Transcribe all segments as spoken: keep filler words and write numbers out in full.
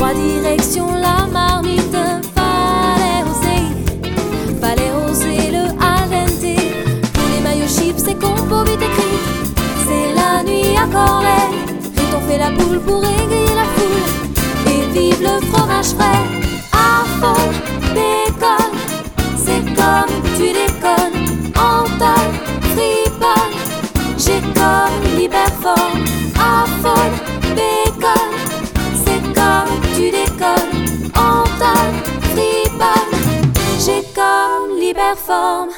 Trois directions, la marmite. Fallait oser, fallait oser le al dente. Pour les maillots chips, c'est compo vite écrit. C'est la nuit à Corlay. Vite on fait la boule pour égayer la foule. Et vive le fromage frais. À fond, déconne. C'est comme tu déconnes. En taille, friponne. J'ai comme l'hyperforme. À fond, déconne. C'est comme tu déconnes. En taille, friponne. J'ai comme l'hyperforme.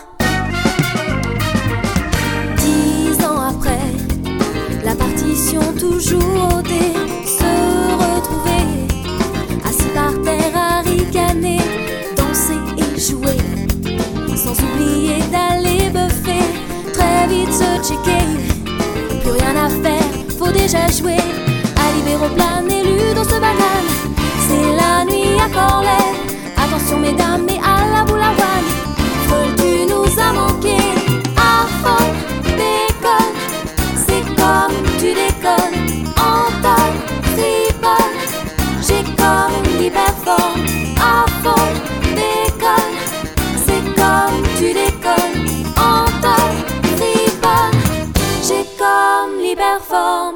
Dix ans après, la partition toujours au dé. Se retrouver assis par terre à ricaner, danser et jouer, sans oublier d'aller buffer. Très vite se checker, plus rien à faire, faut déjà jouer. À Libéroplan, élu dans ce banane. C'est la nuit à Corlay. Attention mesdames, mais à la boule à one. Folle, tu nous as manqué. À fond, déconne. C'est comme tu déconnes. En taille, friponne. J'ai comme l'hyperforme. À fond, déconne. C'est comme tu déconnes. En taille, friponne. J'ai comme l'hyperforme.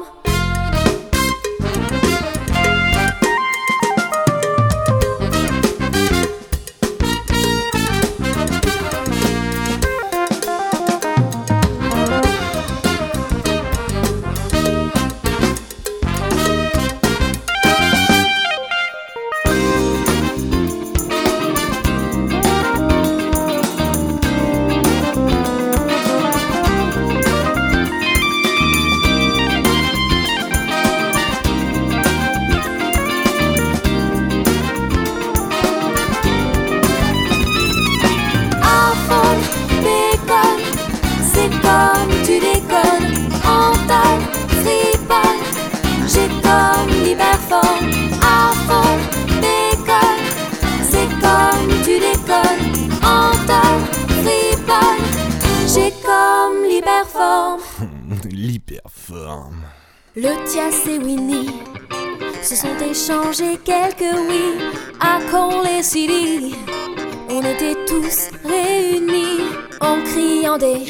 Comme tu déconnes, en taille, friponne. J'ai comme l'hyperforme. À fond, déconne. C'est comme tu déconnes, en taille, friponne. J'ai comme l'hyperforme. L'hyperforme. Le Tias et Winnie se sont échangés quelques oui à Corlay City. On était tous réunis en criant des.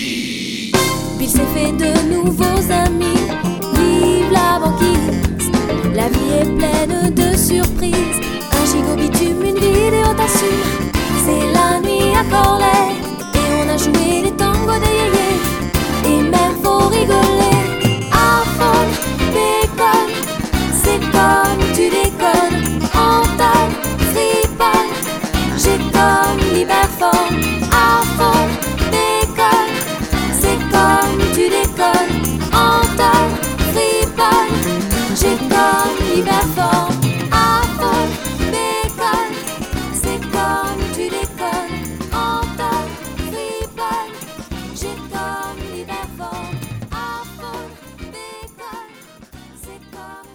Bill s'est fait de nouveaux amis. Vive la banquise. La vie est pleine de surprises. Un gigot bitume, une vidéo t'assure. C'est la nuit à Corlay. Et on a joué les tangos des yéyés. Et même faut rigoler. À fond, déconne. C'est comme tu déconnes. En taille, friponne. J'ai comme l'hyperforme. À fond, déconne. C'est comme tu déconnes. En taille, friponne. J'ai comme l'hyperforme. À fond, déconne. C'est comme tu déconnes. En taille, friponne. J'ai comme l'hyperforme. À fond, déconne. C'est comme